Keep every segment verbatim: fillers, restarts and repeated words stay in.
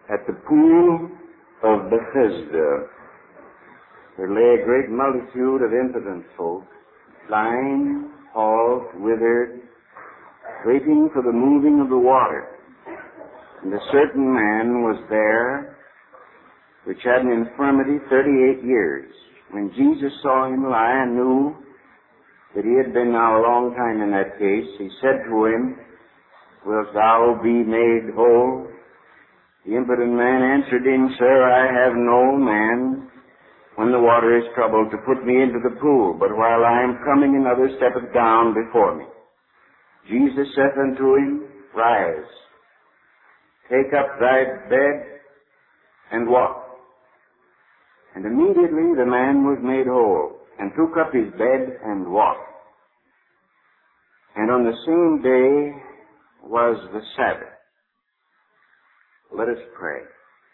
At the pool of Bethesda, there lay a great multitude of impotent folk, blind, halt, withered, waiting for the moving of the water. And a certain man was there, which had an infirmity thirty-eight years. When Jesus saw him lie and knew that he had been now a long time in that case, he said to him, "Wilt thou be made whole?" The impotent man answered him, "Sir, I have no man, when the water is troubled, to put me into the pool, but while I am coming, another steppeth down before me." Jesus saith unto him, "Rise, take up thy bed, and walk." And immediately the man was made whole, and took up his bed and walked. And on the same day was the Sabbath. Let us pray.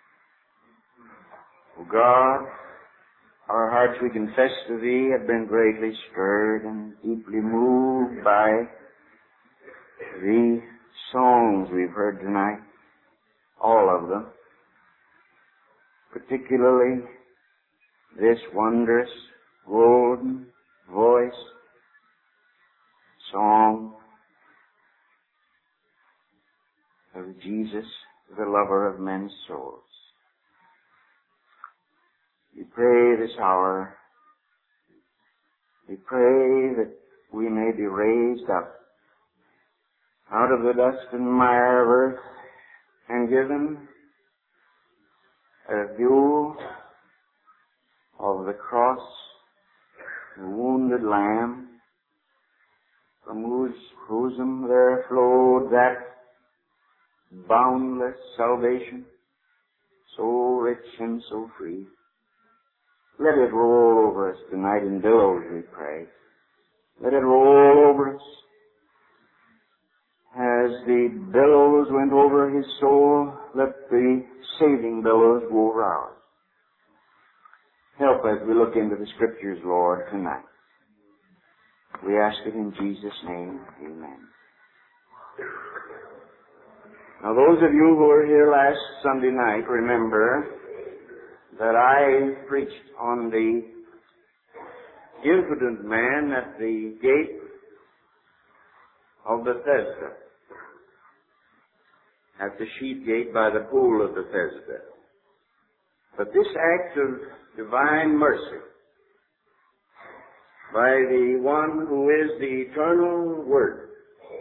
O God, our hearts, we confess to Thee, have been greatly stirred and deeply moved by the songs we've heard tonight, all of them, particularly this wondrous golden voice song of Jesus, the lover of men's souls. We pray this hour, we pray that we may be raised up out of the dust and mire of earth and given a view of the cross, the wounded Lamb, from whose bosom there flowed that boundless salvation, so rich and so free. Let it roll over us tonight in billows, we pray. Let it roll over us as the billows went over his soul. Let the saving billows go over ours. Help as we look into the Scriptures, Lord, tonight. We ask it in Jesus' name. Amen. Now, those of you who were here last Sunday night remember that I preached on the impotent man at the gate of Bethesda, at the sheep gate by the pool of Bethesda. But this act of divine mercy by the one who is the eternal Word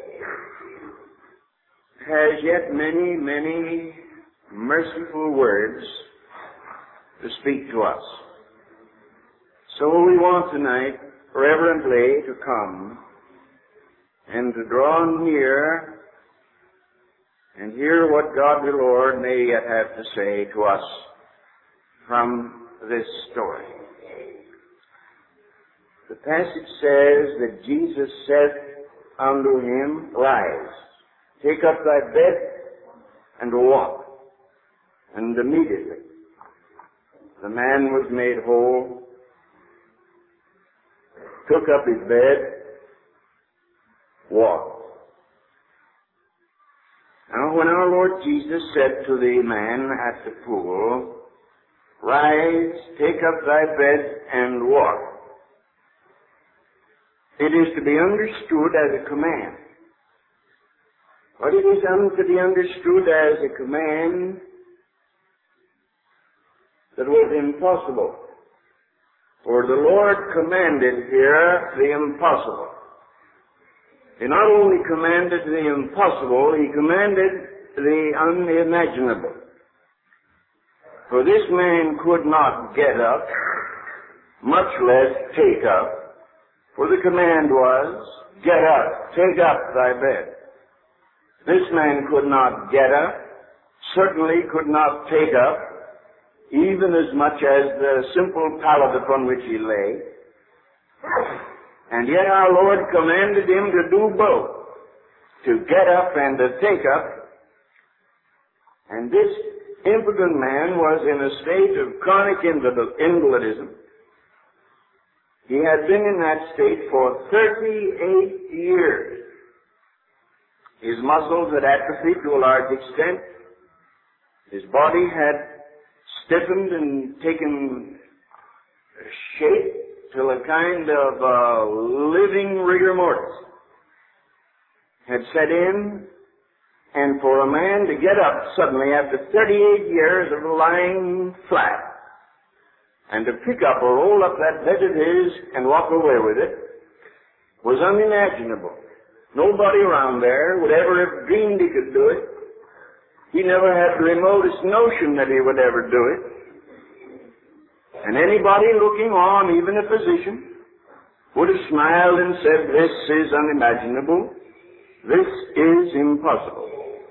has yet many, many merciful words to speak to us. So we want tonight reverently to come and to draw near and hear what God the Lord may yet have to say to us from this story. The passage says that Jesus said unto him, "Rise, take up thy bed and walk." And immediately the man was made whole, took up his bed, walked. Now, when our Lord Jesus said to the man at the pool, "Rise, take up thy bed and walk," it is to be understood as a command. But it is to be understood as a command that was impossible. For the Lord commanded here the impossible. He not only commanded the impossible, he commanded the unimaginable. For this man could not get up, much less take up. For the command was, "Get up, take up thy bed." This man could not get up, certainly could not take up, even as much as the simple pallet upon which he lay. And yet our Lord commanded him to do both, to get up and to take up. And this impotent man was in a state of chronic invalidism. He had been in that state for thirty-eight years. His muscles had atrophied to a large extent. His body had stiffened and taken shape till a kind of uh, living rigor mortis had set in, and for a man to get up suddenly after thirty-eight years of lying flat and to pick up or roll up that bed of his and walk away with it was unimaginable. Nobody around there would ever have dreamed he could do it. He never had the remotest notion that he would ever do it. And anybody looking on, even a physician, would have smiled and said, "This is unimaginable. This is impossible."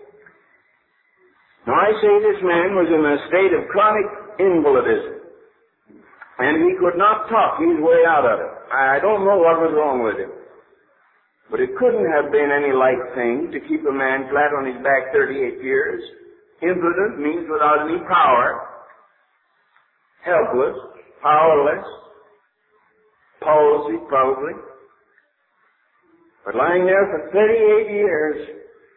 Now I say this man was in a state of chronic invalidism, and he could not talk his way out of it. I don't know what was wrong with him, but it couldn't have been any light thing to keep a man flat on his back thirty-eight years. Impotent means without any power, helpless, powerless, palsy probably, but lying there for thirty-eight years.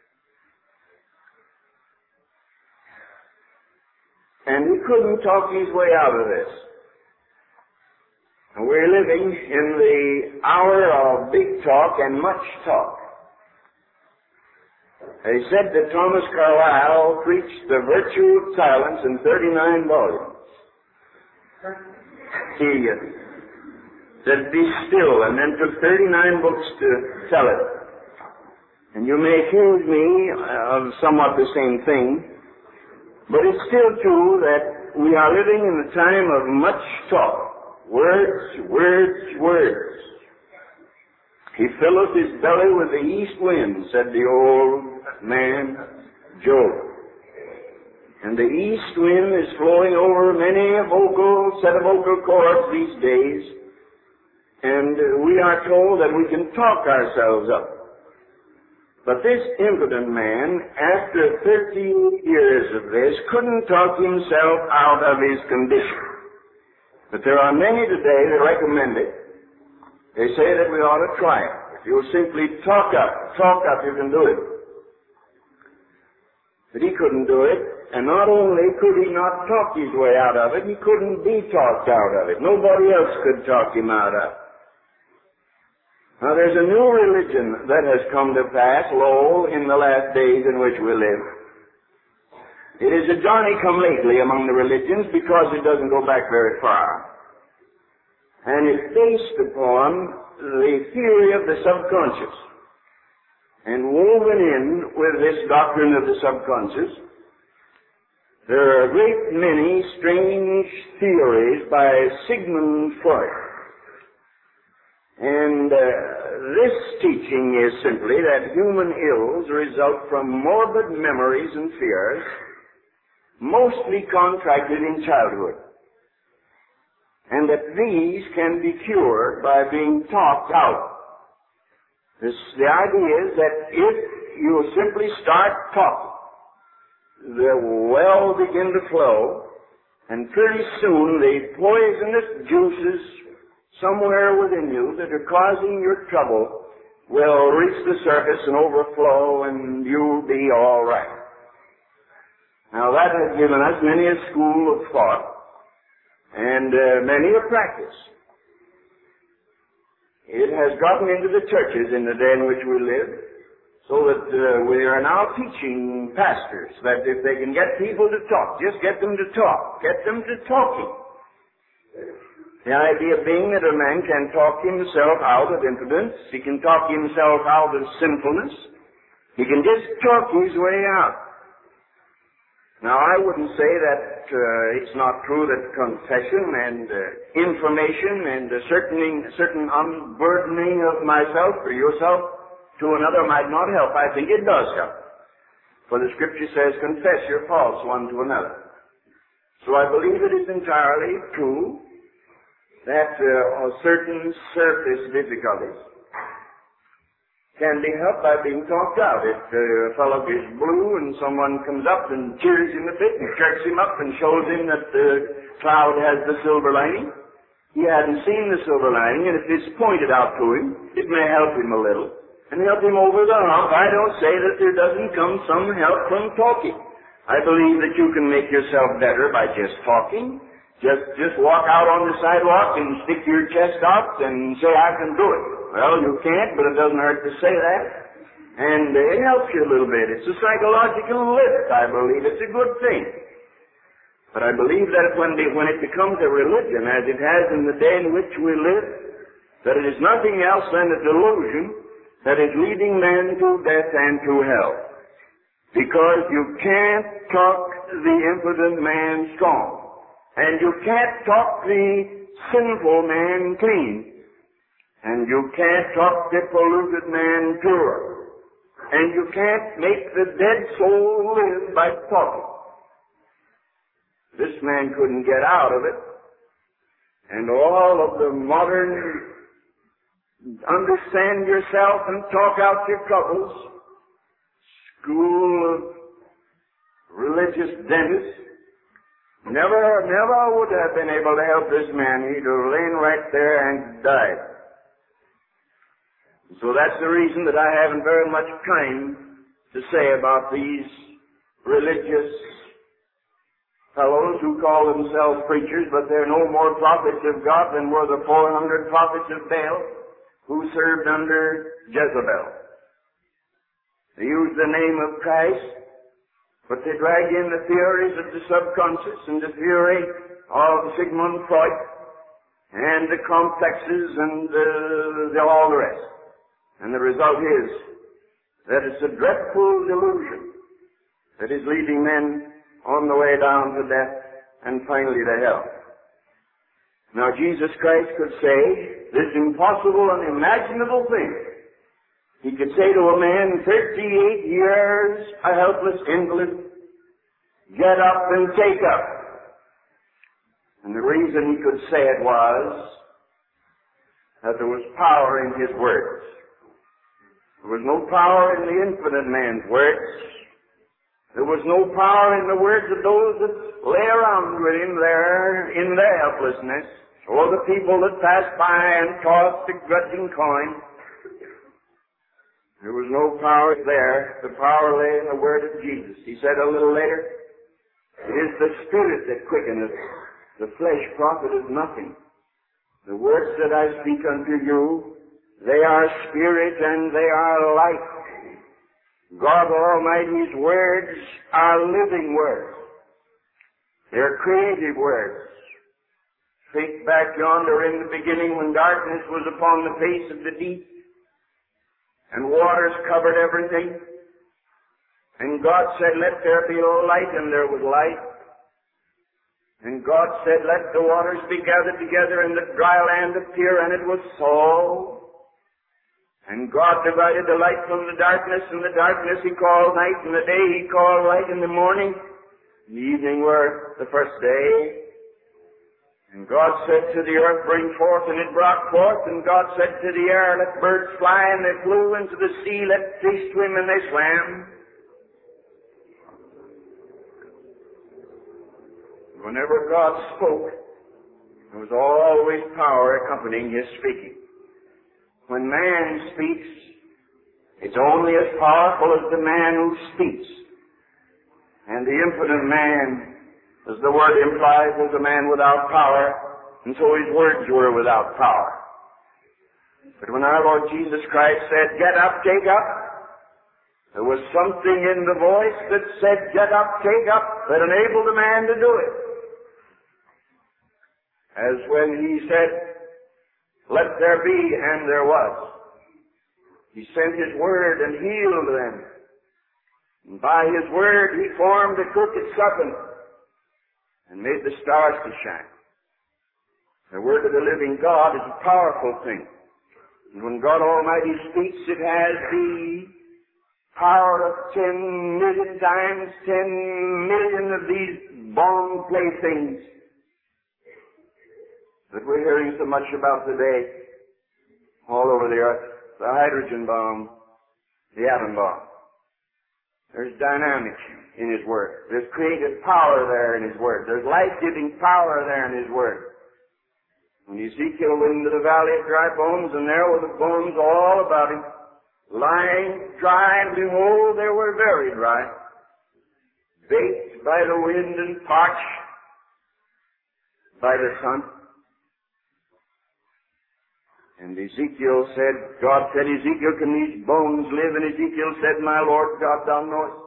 And he couldn't talk his way out of this. And we're living in the hour of big talk and much talk. They said that Thomas Carlyle preached the virtue of silence in thirty-nine volumes. He uh, said, "Be still," and then took thirty-nine books to tell it. And you may accuse me of somewhat the same thing, but it's still true that we are living in the time of much talk. Words, words, words. He filleth his belly with the east wind, said the old man Job. And the east wind is flowing over many a vocal set of vocal cords these days, and we are told that we can talk ourselves up. But this impotent man, after thirty years of this, couldn't talk himself out of his condition. But there are many today that recommend it. They say that we ought to try it. If you'll simply talk up, talk up, you can do it. But he couldn't do it, and not only could he not talk his way out of it, he couldn't be talked out of it. Nobody else could talk him out of it. Now there's a new religion that has come to pass, lo, in the last days in which we live. It is a Johnny-come-lately among the religions because it doesn't go back very far. And it's based upon the theory of the subconscious. And woven in with this doctrine of the subconscious, there are a great many strange theories by Sigmund Freud. And uh, this teaching is simply that human ills result from morbid memories and fears, mostly contracted in childhood, and that these can be cured by being talked out. This, the idea is that if you simply start talking, the well begin to flow, and pretty soon the poisonous juices somewhere within you that are causing your trouble will reach the surface and overflow, and you'll be all right. Now that has given us many a school of thought and uh, many a practice. It has gotten into the churches in the day in which we live, so that uh, we are now teaching pastors that if they can get people to talk, just get them to talk. Get them to talking. The idea being that a man can talk himself out of impotence, he can talk himself out of sinfulness, he can just talk his way out. Now, I wouldn't say that uh, it's not true that confession and uh, information and a certain, certain unburdening of myself or yourself to another might not help. I think it does help. For the Scripture says, confess your faults one to another. So I believe it is entirely true that uh, certain surface difficulties can be helped by being talked out. If uh, a fellow is blue and someone comes up and cheers him a bit and jerks him up and shows him that the cloud has the silver lining, he hadn't seen the silver lining, and if it's pointed out to him, it may help him a little and help him over the hump. I don't say that there doesn't come some help from talking. I believe that you can make yourself better by just talking. Just, just walk out on the sidewalk and stick your chest out and say, I can do it. Well, you can't, but it doesn't hurt to say that. And uh, it helps you a little bit. It's a psychological lift, I believe. It's a good thing. But I believe that when, the, when it becomes a religion, as it has in the day in which we live, that it is nothing else than a delusion that is leading men to death and to hell. Because you can't talk the impotent man strong. And you can't talk the sinful man clean. And you can't talk the polluted man pure. And you can't make the dead soul live by talking. This man couldn't get out of it. And all of the modern understand yourself and talk out your troubles school of religious dentists never, never would have been able to help this man. He'd have lain right there and died. So that's the reason that I haven't very much time to say about these religious fellows who call themselves preachers, but they're no more prophets of God than were the four hundred prophets of Baal who served under Jezebel. They use the name of Christ, but they drag in the theories of the subconscious and the theory of Sigmund Freud and the complexes and the, the, all the rest. And the result is that it's a dreadful delusion that is leading men on the way down to death and finally to hell. Now Jesus Christ could say this impossible and unimaginable thing. He could say to a man, thirty-eight years a helpless invalid, get up and take up. And the reason he could say it was that there was power in his words. There was no power in the infinite man's words. There was no power in the words of those that lay around with him there in their helplessness, or the people that passed by and tossed the grudging coin. There was no power there. The power lay in the word of Jesus. He said a little later, it is the Spirit that quickeneth, the flesh profiteth nothing. The words that I speak unto you, they are spirit and they are life. God Almighty's words are living words. They're creative words. Think back yonder in the beginning when darkness was upon the face of the deep and waters covered everything. And God said, let there be light, and there was light. And God said, let the waters be gathered together and the dry land appear, and it was so. And God divided the light from the darkness, and the darkness he called night, and the day he called light, in the morning and the evening were the first day. And God said to the earth, bring forth, and it brought forth. And God said to the air, let birds fly, and they flew. Into the sea, let fish swim, and they swam. Whenever God spoke, there was always power accompanying his speaking. When man speaks, it's only as powerful as the man who speaks. And the infinite man, as the word implies, was a man without power, and so his words were without power. But when our Lord Jesus Christ said, get up, take up, there was something in the voice that said, get up, take up, that enabled the man to do it. As when he said, let there be, and there was. He sent his word and healed them. And by his word he formed the crooked serpent and made the stars to shine. The word of the living God is a powerful thing. And when God Almighty speaks, it has the power of ten million times ten million of these bomb playthings that we're hearing so much about today all over the earth. The hydrogen bomb, the atom bomb. There's dynamic in his word. There's creative power there in his word. There's life-giving power there in his word. When Ezekiel went into the valley of dry bones, and there were the bones all about him, lying dry, and behold, they were very dry. baked by the wind and parched by the sun. And Ezekiel said, God said, Ezekiel, can these bones live? And Ezekiel said, my Lord God, thou knowest.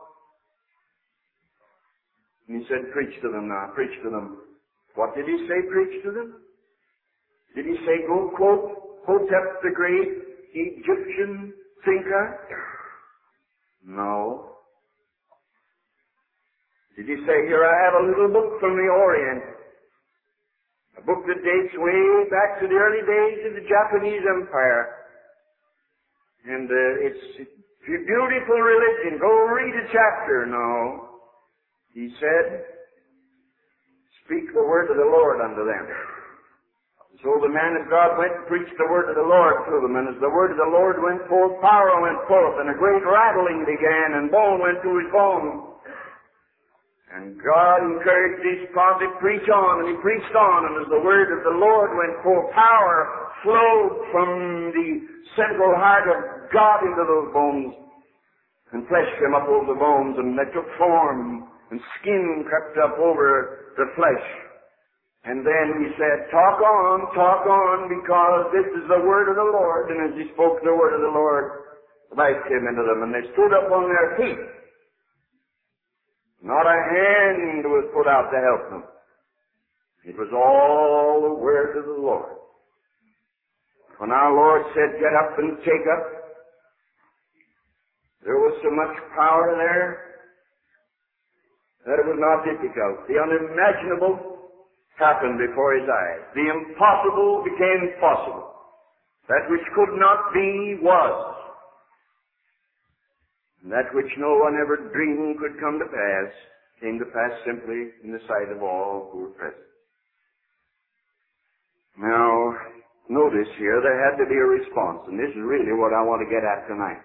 And he said, preach to them now, preach to them. What did he say, preach to them? Did he say, go quote Hotep the great Egyptian thinker? No. Did he say, here I have a little book from the Orient, a book that dates way back to the early days of the Japanese Empire, and uh, it's a beautiful religion, go read a chapter? No. He said, speak the word of the Lord unto them. So the man of God went and preached the word of the Lord to them, and as the word of the Lord went forth, power went forth, and a great rattling began, and bone went to his bone. And God encouraged his prophet, preach on, and he preached on, and as the word of the Lord went forth, power flowed from the central heart of God into those bones, and flesh came up over the bones, and they took form, and skin crept up over the flesh. And then he said, talk on, talk on, because this is the word of the Lord. And as he spoke the word of the Lord, life came into them, and they stood up on their feet. Not a hand was put out to help them. It was all the word of the Lord. When our Lord said, get up and take up, there was so much power there that it was not difficult. The unimaginable happened before his eyes. The impossible became possible. That which could not be was. And that which no one ever dreamed could come to pass came to pass simply in the sight of all who were present. Now, notice here, there had to be a response, and this is really what I want to get at tonight.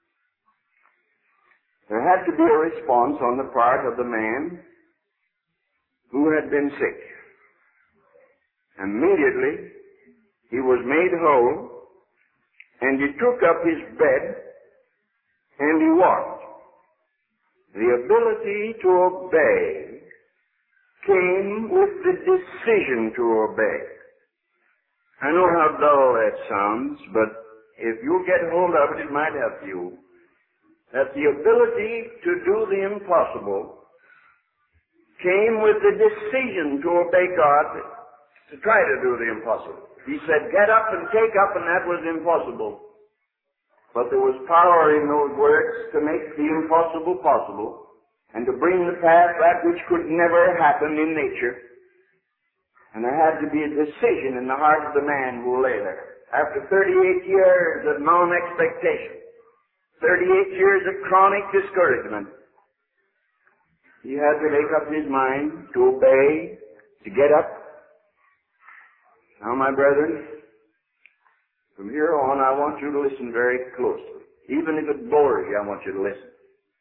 There had to be a response on the part of the man who had been sick. Immediately, he was made whole, and he took up his bed, and he walked. The ability to obey came with the decision to obey. I know how dull that sounds, but if you get hold of it, it might help you. That the ability to do the impossible came with the decision to obey God, to try to do the impossible. He said, get up and take up, and that was impossible. But there was power in those words to make the impossible possible, and to bring to pass that which could never happen in nature. And there had to be a decision in the heart of the man who lay there. After thirty-eight years of non-expectation, thirty-eight years of chronic discouragement, he had to make up his mind to obey, to get up. Now, my brethren, from here on, I want you to listen very closely. Even if it bores you, I want you to listen.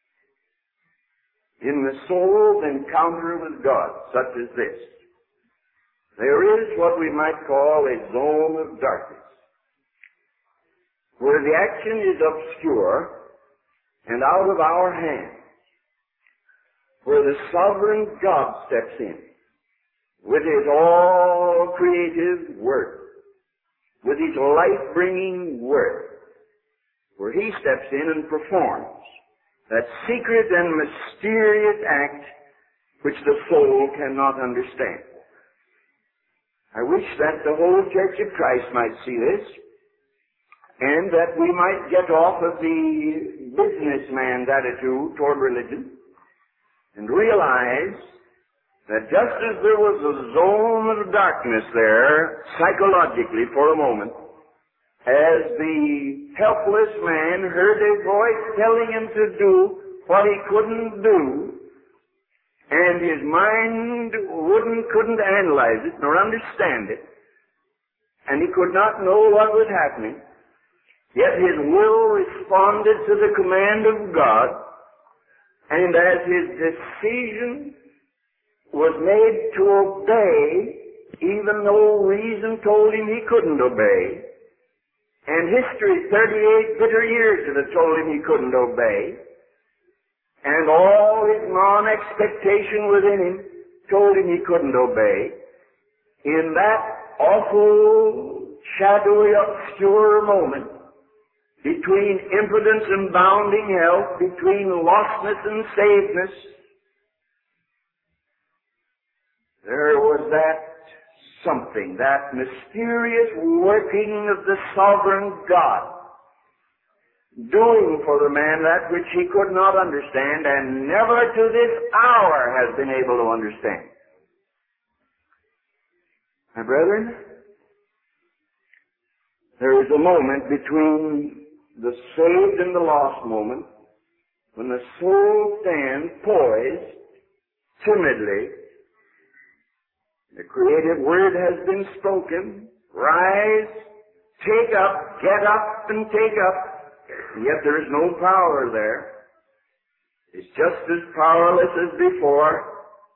In the soul's encounter with God, such as this, there is what we might call a zone of darkness, where the action is obscure and out of our hands, where the sovereign God steps in with his all-creative word, with his life-bringing word, where he steps in and performs that secret and mysterious act which the soul cannot understand. I wish that the whole Church of Christ might see this, and that we might get off of the businessman's attitude toward religion and realize that just as there was a zone of darkness there, psychologically for a moment, as the helpless man heard a voice telling him to do what he couldn't do, and his mind wouldn't, couldn't analyze it nor understand it, and he could not know what was happening, yet his will responded to the command of God, and as his decision was made to obey, even though reason told him he couldn't obey, and history, thirty-eight bitter years that had told him he couldn't obey, and all his non-expectation within him told him he couldn't obey, in that awful, shadowy, obscure moment, between impotence and bounding health, between lostness and savedness, there was that something, that mysterious working of the sovereign God, doing for the man that which he could not understand and never to this hour has been able to understand. My brethren, there is a moment between the saved and the lost moment when the soul stands poised, timidly. The creative word has been spoken. Rise, take up, get up and take up. And yet there is no power there. It's just as powerless as before.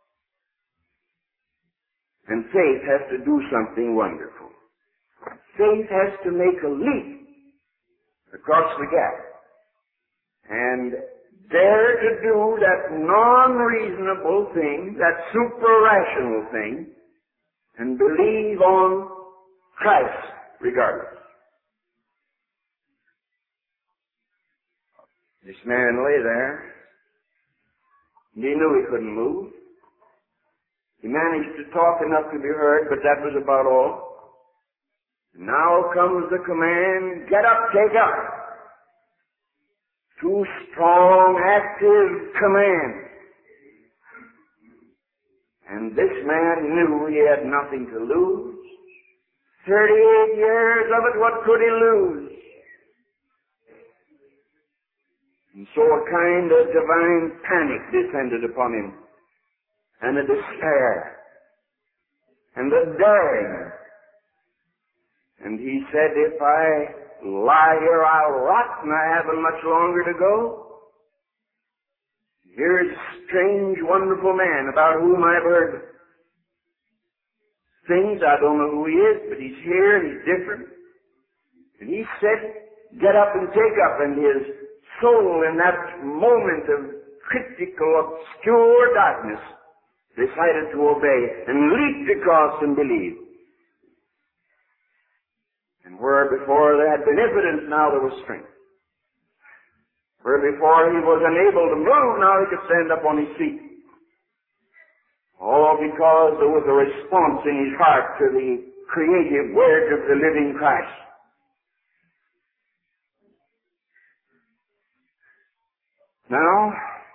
And faith has to do something wonderful. Faith has to make a leap across the gap and dare to do that non-reasonable thing, that super-rational thing, and believe on Christ regardless. This man lay there, and he knew he couldn't move. He managed to talk enough to be heard, but that was about all. Now comes the command, get up, take up. Two strong, active commands. And this man knew he had nothing to lose. Thirty-eight years of it, what could he lose? And so a kind of divine panic descended upon him, and a despair, and a daring. And he said, if I lie here, I'll rot, and I haven't much longer to go. Here's a strange, wonderful man about whom I've heard things. I don't know who he is, but he's here, and he's different. And he said, get up and take up, and his soul in that moment of critical, obscure darkness decided to obey and leaped across and believe. And where before there had been impotence, now there was strength. Where before he was unable to move, now he could stand up on his feet. All because there was a response in his heart to the creative word of the living Christ. Now,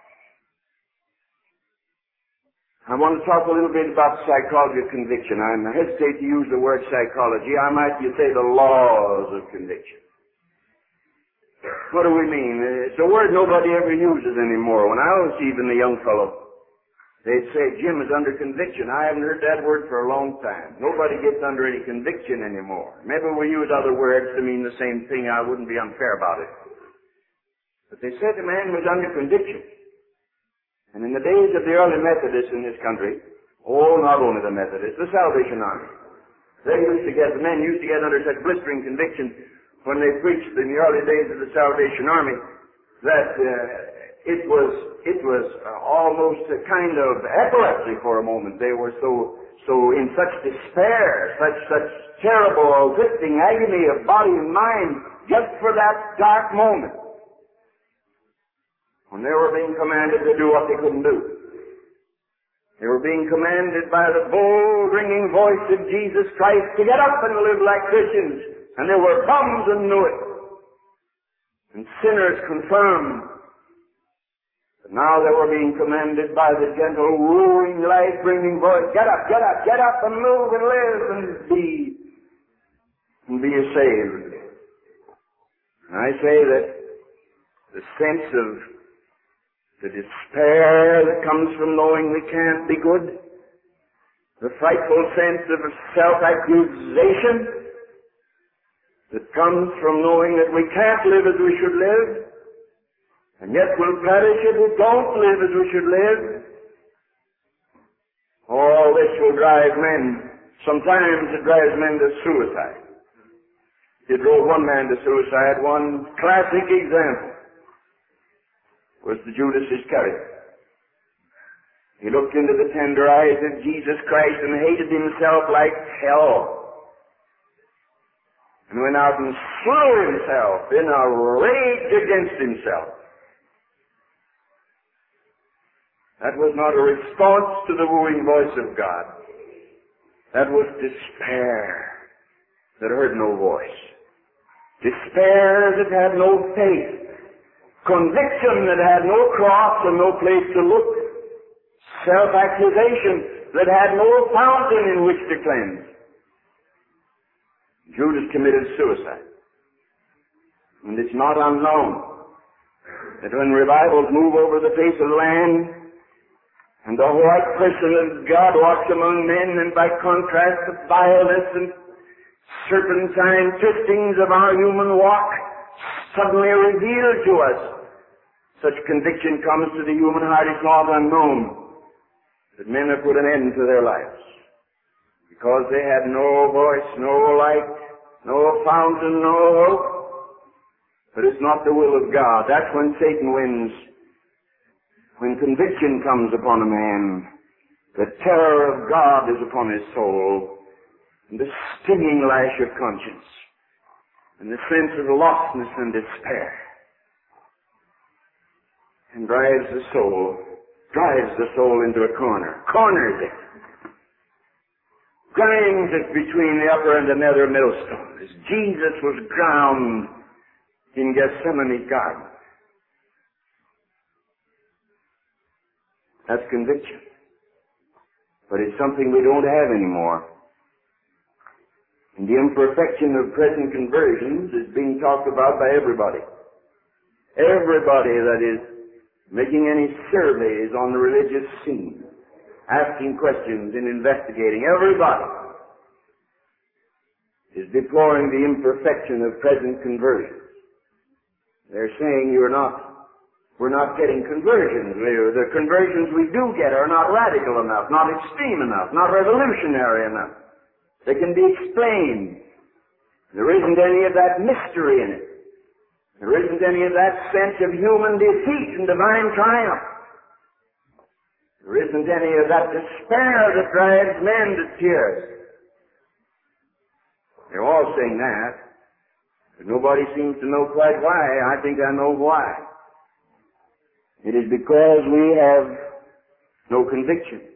I want to talk a little bit about the psychology of conviction. I hesitate to use the word psychology. I might you say the laws of conviction. What do we mean? It's a word nobody ever uses anymore. When I was even a young fellow, they'd say, Jim is under conviction. I haven't heard that word for a long time. Nobody gets under any conviction anymore. Maybe we use other words to mean the same thing. I wouldn't be unfair about it. But they said the man was under conviction. And in the days of the early Methodists in this country, oh, not only the Methodists, the Salvation Army, they used to get, the men used to get under such blistering conviction when they preached in the early days of the Salvation Army that uh, it was it was uh, almost a kind of epilepsy for a moment. They were so so in such despair, such such terrible, gripping agony of body and mind just for that dark moment, when they were being commanded to do what they couldn't do. They were being commanded by the bold, ringing voice of Jesus Christ to get up and live like Christians. And there were bums and knew it. And sinners confirmed. But now they were being commanded by the gentle, wooing, life-bringing voice, get up, get up, get up and move and live and be, and be saved. And I say that the sense of the despair that comes from knowing we can't be good, the frightful sense of self-accusation that comes from knowing that we can't live as we should live, and yet we'll perish if we don't live as we should live. All this will drive men. Sometimes it drives men to suicide. It drove one man to suicide, one classic example. was the Judas Iscariot. He looked into the tender eyes of Jesus Christ and hated himself like hell, and went out and slew himself in a rage against himself. That was not a response to the wooing voice of God. That was despair that heard no voice. Despair that had no faith. Conviction that had no cross and no place to look. Self-accusation that had no fountain in which to cleanse. Judas committed suicide. And it's not unknown that when revivals move over the face of the land, and the white person of God walks among men, and by contrast the vileness and serpentine twistings of our human walk suddenly reveal to us, such conviction comes to the human heart, it's not unknown that men have put an end to their lives because they had no voice, no light, no fountain, no hope. But it's not the will of God. That's when Satan wins. When conviction comes upon a man, the terror of God is upon his soul, and the stinging lash of conscience, and the sense of lostness and despair, and drives the soul, drives the soul into a corner, corners it, grinds it between the upper and the nether millstone, as Jesus was ground in Gethsemane garden. That's conviction. But it's something we don't have anymore. And the imperfection of present conversions is being talked about by everybody. Everybody that is making any surveys on the religious scene, asking questions and investigating, everybody is deploring the imperfection of present conversions. They're saying you're not We're not getting conversions. The conversions we do get are not radical enough, not extreme enough, not revolutionary enough. They can be explained. There isn't any of that mystery in it. There isn't any of that sense of human defeat and divine triumph. There isn't any of that despair that drives men to tears. They're all saying that, but nobody seems to know quite why. I think I know why. It is because we have no conviction.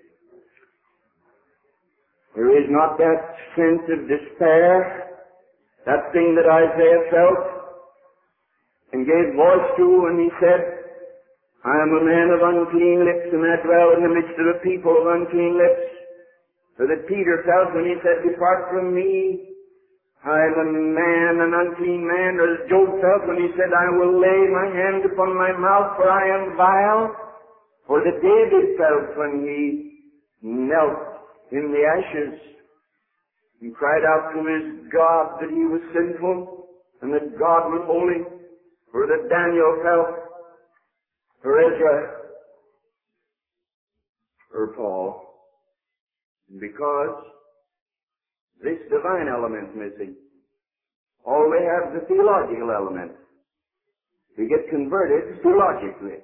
There is not that sense of despair, that thing that Isaiah felt and gave voice to when he said, I am a man of unclean lips, and I dwell in the midst of a people of unclean lips. So that Peter felt when he said, depart from me, I am a man, an unclean man, or as Job felt when he said, I will lay my hand upon my mouth, for I am vile. Or that David felt when he knelt in the ashes and cried out to his God that he was sinful and that God was holy. Or that Daniel felt, or Ezra, or Paul. And because this divine element's missing, all we have is the theological element. We get converted theologically.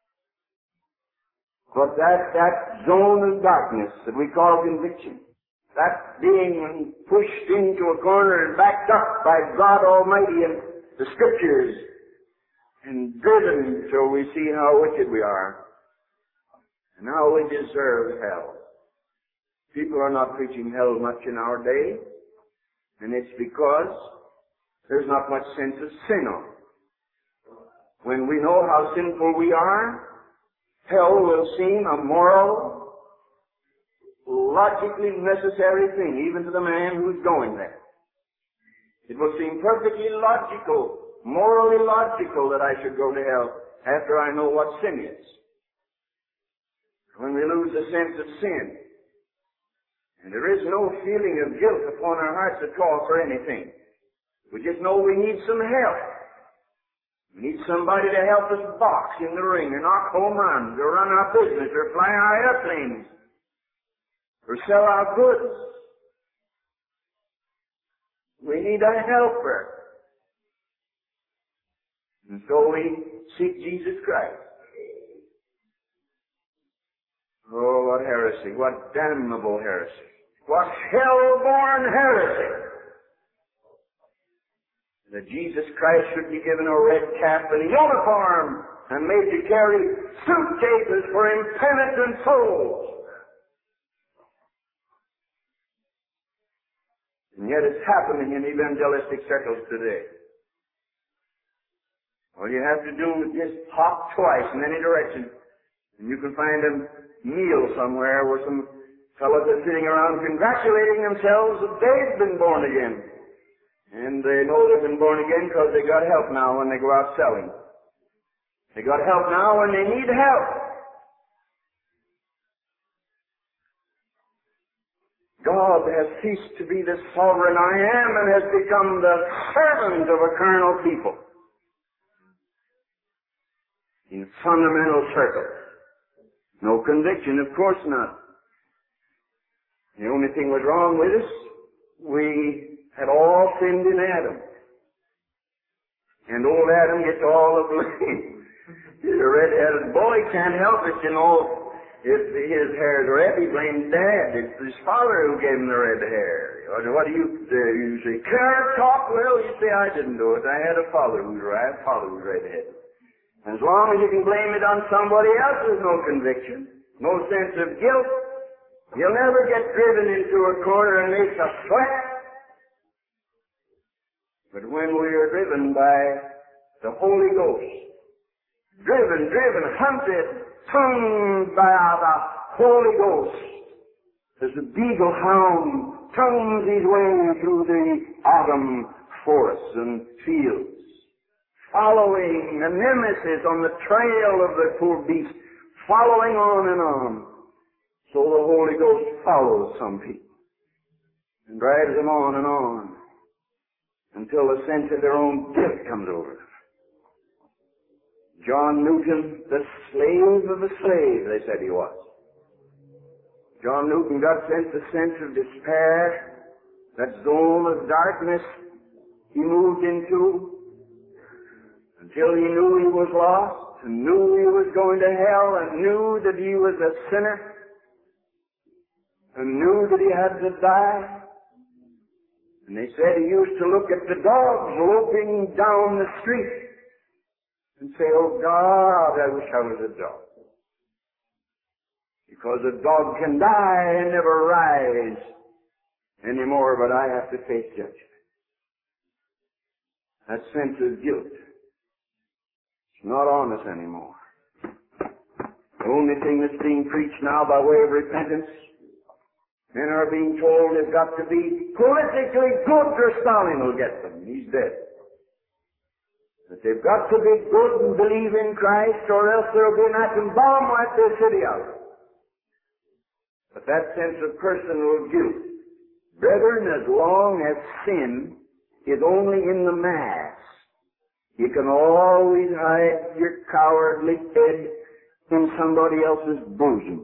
But that, that zone of darkness that we call conviction, that being pushed into a corner and backed up by God Almighty and the Scriptures, and driven till we see how wicked we are, and how we deserve hell. People are not preaching hell much in our day, and it's because there's not much sense of sin on it. When we know how sinful we are, hell will seem a moral, logically necessary thing, even to the man who's going there. It will seem perfectly logical, morally logical, that I should go to hell after I know what sin is. When we lose the sense of sin, and there is no feeling of guilt upon our hearts at all for anything. We just know we need some help. We need somebody to help us box in the ring, or knock home runs, or run our business, or fly our airplanes, or sell our goods. We need a helper. And so we seek Jesus Christ. Oh, what heresy, what damnable heresy. What hell-born heresy. That Jesus Christ should be given a red cap and a uniform and made to carry suitcases for impenitent souls. And yet it's happening in evangelistic circles today. All you have to do is just hop twice in any direction, and you can find a meal somewhere where some fellows are sitting around congratulating themselves that they've been born again. And they know they've been born again because they got help now when they go out selling. They got help now when they need help. God has ceased to be the sovereign I am and has become the servant of a carnal people. In fundamental circles. No conviction, of course not. The only thing was wrong with us, we had all sinned in Adam. And old Adam gets all the blame. He's a red-headed boy, can't help it, you know. If his hair's red, he blames Dad. It's his father who gave him the red hair. What do you do? You say, carrot top? Well, you say, I didn't do it. I had a father who was red, father who was red-headed. And as long as you can blame it on somebody else, there's no conviction, no sense of guilt. You'll never get driven into a corner and make a sweat. But when we are driven by the Holy Ghost, driven, driven, hunted, tongued by the Holy Ghost, as a beagle hound tongues his way through the autumn forests and fields, following the nemesis on the trail of the poor beast, following on and on. So the Holy Ghost follows some people and drives them on and on until the sense of their own guilt comes over them. John Newton, the slave of a slave, they said he was. John Newton got sent the sense of despair, that zone of darkness he moved into, until he knew he was lost, and knew he was going to hell, and knew that he was a sinner, and knew that he had to die. And they said he used to look at the dogs loping down the street and say, oh God, I wish I was a dog. Because a dog can die and never rise anymore, but I have to face judgment. That sense of guilt is not on us anymore. The only thing that's being preached now by way of repentance, men are being told they've got to be politically good or Stalin will get them. He's dead. That they've got to be good and believe in Christ or else there'll be an atom bomb wipe their city out. But that sense of personal guilt, brethren, as long as sin is only in the mass, you can always hide your cowardly head in somebody else's bosom.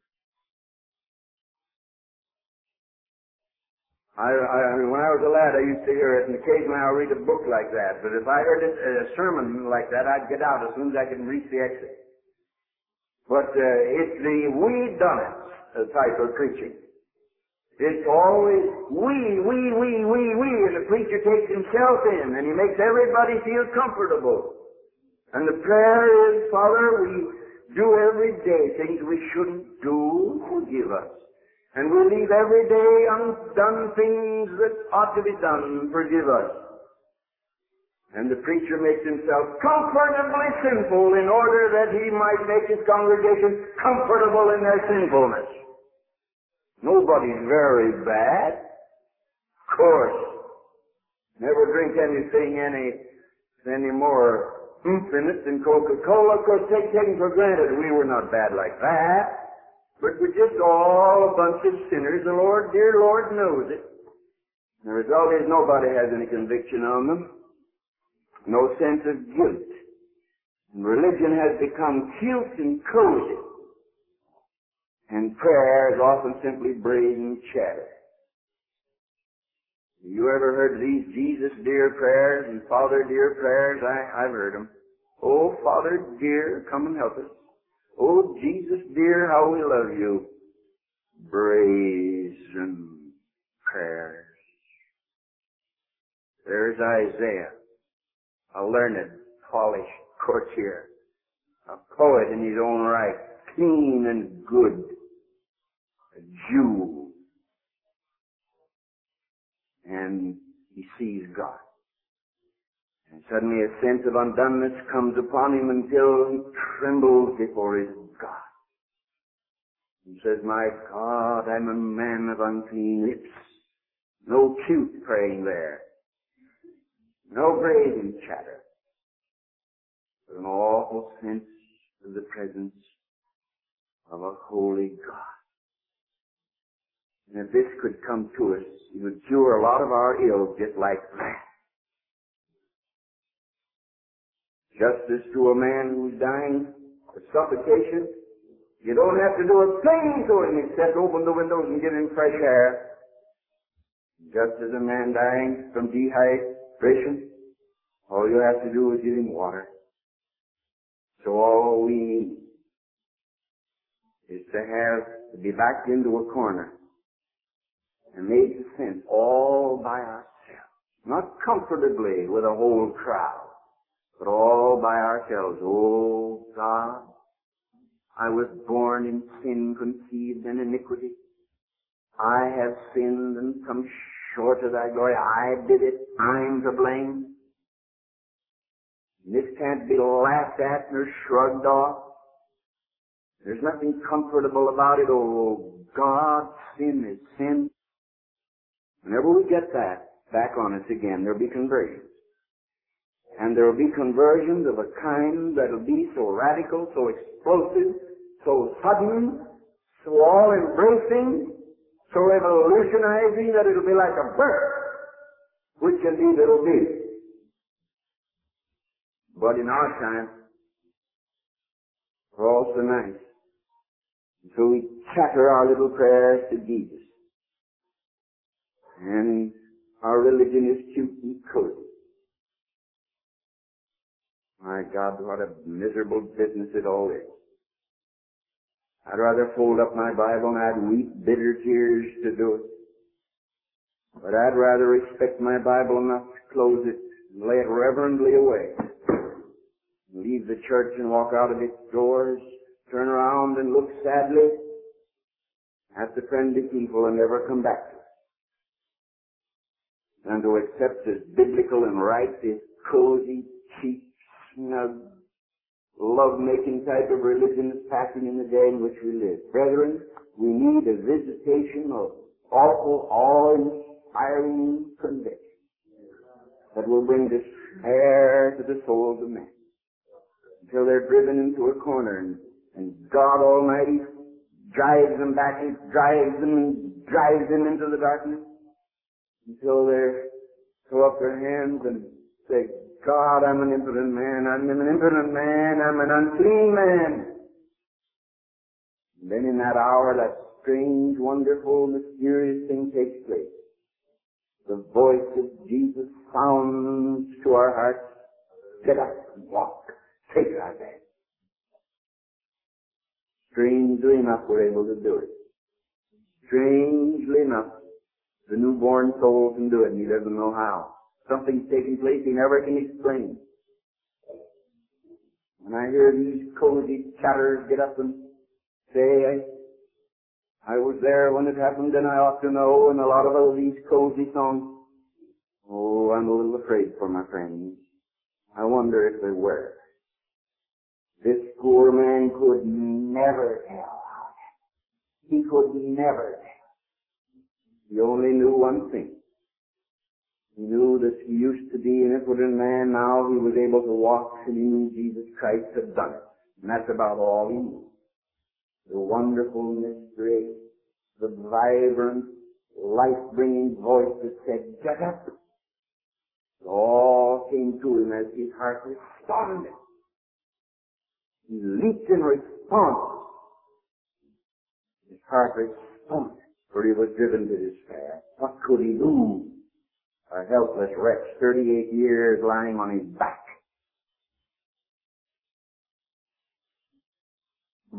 I, I, when I was a lad, I used to hear it, and occasionally I'll read a book like that. But if I heard it, a sermon like that, I'd get out as soon as I could reach the exit. But uh, it's the we done it type of preaching. It's always we, we, we, we, we, and the preacher takes himself in, and he makes everybody feel comfortable. And the prayer is, Father, we do every day things we shouldn't do, forgive us. And we leave every day undone things that ought to be done, forgive us. And the preacher makes himself comfortably sinful in order that he might make his congregation comfortable in their sinfulness. Nobody's very bad. Of course. Never drink anything any, any more oomph in it than Coca-Cola. Of course, take taken for granted we were not bad like that. But we're just all a bunch of sinners. The Lord, dear Lord, knows it. The result is nobody has any conviction on them. No sense of guilt. And religion has become cute and cozy. And prayer is often simply brazen chatter. You ever heard these Jesus dear prayers and Father dear prayers? I, I've heard them. Oh, Father dear, come and help us. Oh, Jesus dear, how we love you. Brazen prayers. There's Isaiah, a learned, polished courtier, a poet in his own right, clean and good, a Jew. And he sees God. And suddenly a sense of undoneness comes upon him until he trembles before his God. He says, my God, I'm a man of unclean lips. No cute praying there. No brazen chatter. But an awful sense of the presence of a holy God. And if this could come to us, it would cure a lot of our ills just like that. Just as to a man who's dying of suffocation, you don't have to do a thing to him except open the windows and get in fresh air. Just as a man dying from dehydration, all you have to do is give him water. So all we need is to have, to be backed into a corner and made to sense all by ourselves. Not comfortably with a whole crowd, but all by ourselves. Oh God, I was born in sin, conceived in iniquity. I have sinned and come short of thy glory. I did it. I'm to blame. This can't be laughed at nor shrugged off. There's nothing comfortable about it. Oh God, sin is sin. Whenever we get that back on us again, there'll be conversions. And there'll be conversions of a kind that'll be so radical, so explosive, so sudden, so all-embracing, so revolutionizing that it'll be like a birth, which indeed it'll be. But in our time, we're all so nice. And so we chatter our little prayers to Jesus. And our religion is cute and cozy. My God, what a miserable business it all is. I'd rather fold up my Bible and I'd weep bitter tears to do it. But I'd rather respect my Bible enough to close it and lay it reverently away. And leave the church and walk out of its doors, turn around and look sadly at the friendly people and never come back to it. And to accept as biblical and right this cozy, cheap, snug, love-making type of religion that's passing in the day in which we live. Brethren, we need a visitation of awful, awe-inspiring conviction that will bring despair to the souls of men until they're driven into a corner and, and God Almighty drives them back and drives them and drives them into the darkness until they throw up their hands and say, God, I'm an impotent man, I'm an impotent man, I'm an unclean man. And then in that hour, that strange, wonderful, mysterious thing takes place. The voice of Jesus sounds to our hearts, get up and walk, take thy bed. Strangely enough, we're able to do it. Strangely enough, the newborn soul can do it and he doesn't know how. Something's taking place he never can explain. When I hear these cozy chatterers get up and say, I, I was there when it happened and I ought to know, and a lot of other these cozy songs, oh, I'm a little afraid for my friends. I wonder if they were. This poor man could never tell. He could never tell. He only knew one thing. He knew that he used to be an impotent man. Now he was able to walk, and he knew Jesus Christ had done it. And that's about all he knew. The wonderful mystery, the vibrant, life-bringing voice that said, get up. It all came to him as his heart responded. He leaped in response. His heart responded, for he was driven to despair. What could he do? A helpless wretch, thirty-eight years lying on his back.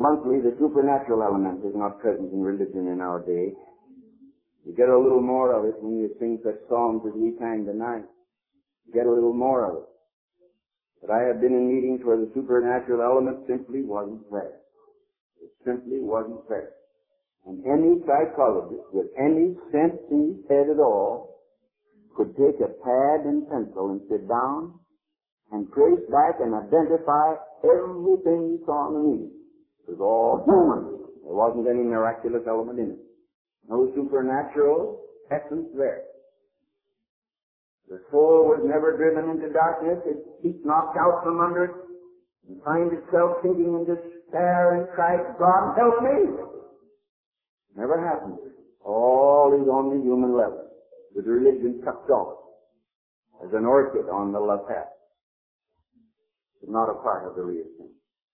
monthly, the supernatural element is not present in religion in our day. You get a little more of it when you sing such songs as we sang tonight. You get a little more of it. But I have been in meetings where the supernatural element simply wasn't there. It simply wasn't there. And any psychologist with any sense in his head at all could take a pad and pencil and sit down and trace back and identify everything he saw in the meeting. It was all human. There wasn't any miraculous element in it. No supernatural essence there. The soul was never driven into darkness. Its feet knocked out from under it and find itself sinking in despair and cried, God help me! Never happened. All is on the human level, with religion tucked off as an orchid on the lapel. It's not a part of the real thing.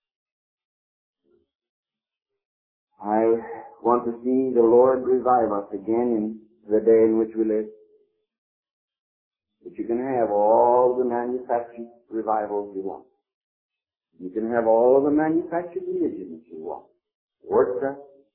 I want to see the Lord revive us again in the day in which we live. But you can have all the manufactured revivals you want. You can have all the manufactured religions you want. Worship,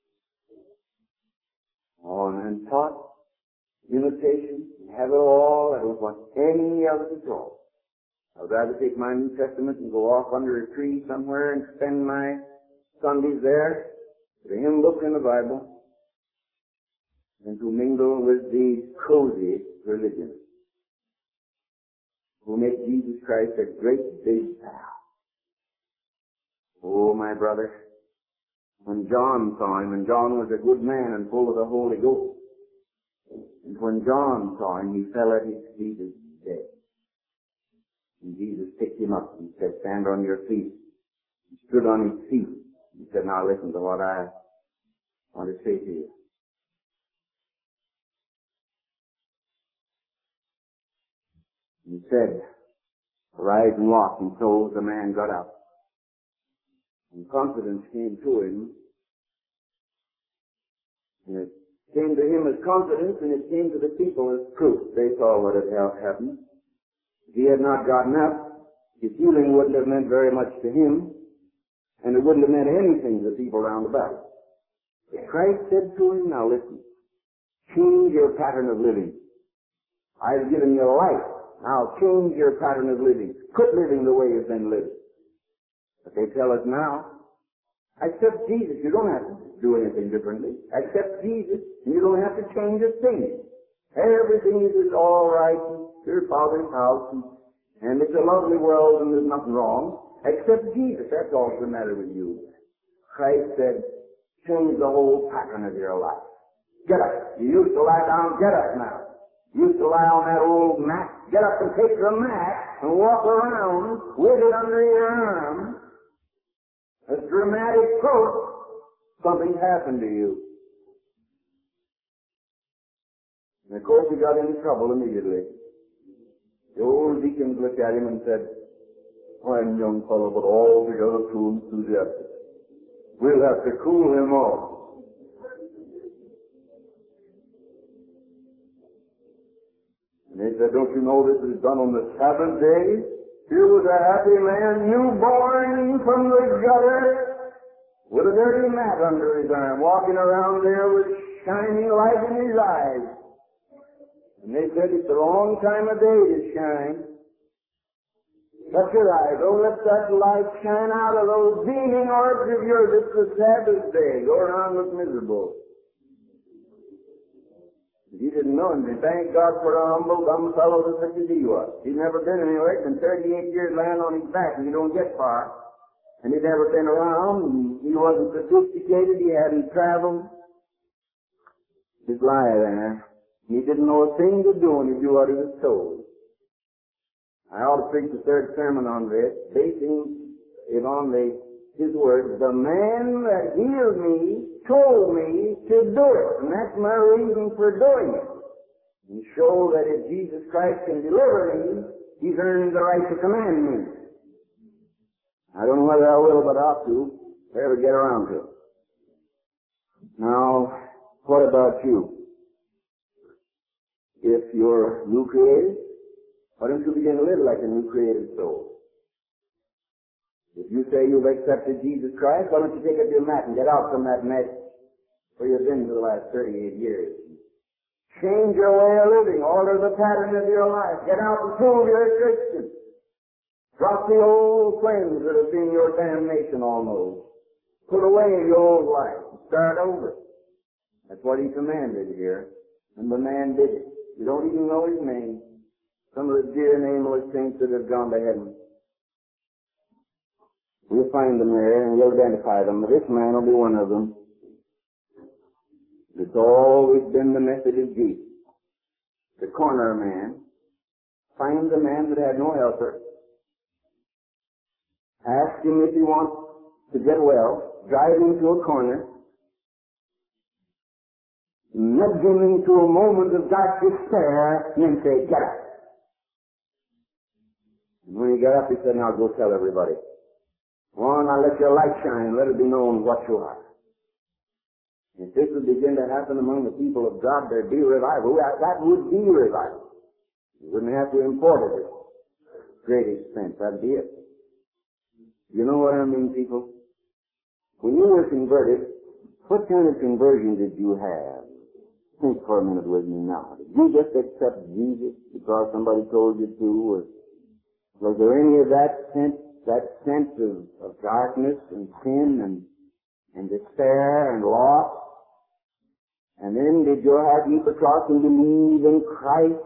all and taught, imitation, have it all. I don't want any of it at all. I'd rather take my New Testament and go off under a tree somewhere and spend my Sundays there, with a hymn book in the Bible, and to mingle with these cozy religions who make Jesus Christ a great big pal. Oh, my brother, when John saw him, and John was a good man and full of the Holy Ghost, and when John saw him, he fell at his feet as dead. And Jesus picked him up and said, stand on your feet. He stood on his feet. He said, now listen to what I want to say to you. He said, arise and walk, and so the man got up. And confidence came to him. And it came to him as confidence, and it came to the people as proof. They saw what had happened. If he had not gotten up, his healing wouldn't have meant very much to him, and it wouldn't have meant anything to the people round about. But Christ said to him, now listen, change your pattern of living. I've given you life. Now change your pattern of living. Quit living the way you've been living. But they tell us now, accept Jesus. You don't have to do anything differently. Accept Jesus, and you don't have to change a thing. Everything is all right in your Father's house, and, and it's a lovely world, and there's nothing wrong. Accept Jesus. That's all that's the matter with you. Christ said, change the whole pattern of your life. Get up. You used to lie down. Get up now. You used to lie on that old mat. Get up and take the mat and walk around with it under your arm. A dramatic proof something's happened to you. And of course he got into trouble immediately. The old deacons looked at him and said, fine young fellow, but altogether too enthusiastic. We'll have to cool him off. And they said, don't you know this is done on the Sabbath day? Here was a happy man, newborn from the gutter, with a dirty mat under his arm, walking around there with shining light in his eyes. And they said, it's the wrong time of day to shine. Shut your eyes. Don't let that light shine out of those beaming orbs of yours. It's the Sabbath day. Go around look miserable. He didn't know him. Thank God for a humble, dumb fellow such as he was. He'd never been anywhere. He'd been thirty-eight years lying on his back, and he don't get far. And he'd never been around, and he wasn't sophisticated. He hadn't traveled. He'd lie there. He didn't know a thing to do, and he'd do what he was told. I ought to preach the third sermon on this, basing it on the his words. The man that healed me told me to do it, and that's my reason for doing it. And show that if Jesus Christ can deliver me, he's earned the right to command me. I don't know whether I will, but I ought to, if I ever get around to it. Now, what about you? If you're new created, why don't you begin to live like a new created soul? If you say you've accepted Jesus Christ, why don't you take up your mat and get out from that mess where you've been for the last thirty-eight years? Change your way of living. Alter the pattern of your life. Get out and prove you're a Christian. Drop the old friends that have been your damnation almost. Put away your old life and start over. That's what he commanded here. And the man did it. You don't even know his name. Some of the dear nameless saints that have gone to heaven. We'll find them there and we'll identify them. This man will be one of them. It's always been the method of Jesus. The corner man. Find the man that had no helper. Ask him if he wants to get well. Drive him to a corner. Nudge him into a moment of dark despair and then say, get up. And when he got up, he said, now go tell everybody. Go on, now let your light shine. Let it be known what you are. If this would begin to happen among the people of God, there'd be revival. That would be revival. You wouldn't have to import it at great expense. That'd be it. You know what I mean, people? When you were converted, what kind of conversion did you have? Think for a minute with me now. Did you just accept Jesus because somebody told you to? Or was there any of that sense, that sense of, of darkness and sin and, and despair and loss? And then did your heart leap across and believe in Christ?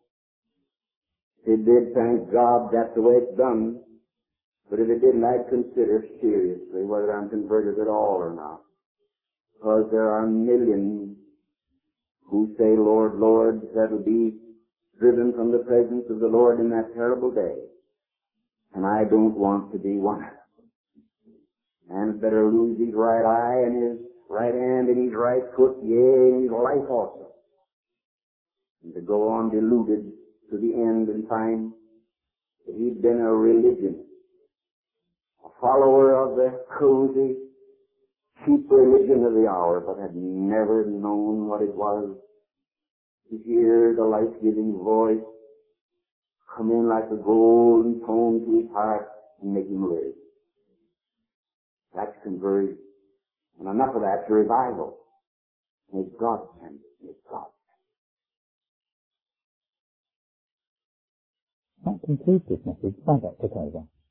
It did, thank God, that's the way it's done. But if it didn't, I'd consider seriously whether I'm converted at all or not. Because there are millions who say, Lord, Lord, that will be driven from the presence of the Lord in that terrible day. And I don't want to be one of them. And better lose his right eye and his right hand and his right foot, yea, and his life also. And to go on deluded to the end and find that he'd been a religion, a follower of the cozy, cheap religion of the hour, but had never known what it was to hear the life-giving voice come in like a golden tone to his heart and make him live. That's conversion. And enough of that's revival. May God send it. May God send it. That concludes this message by Doctor Tozer.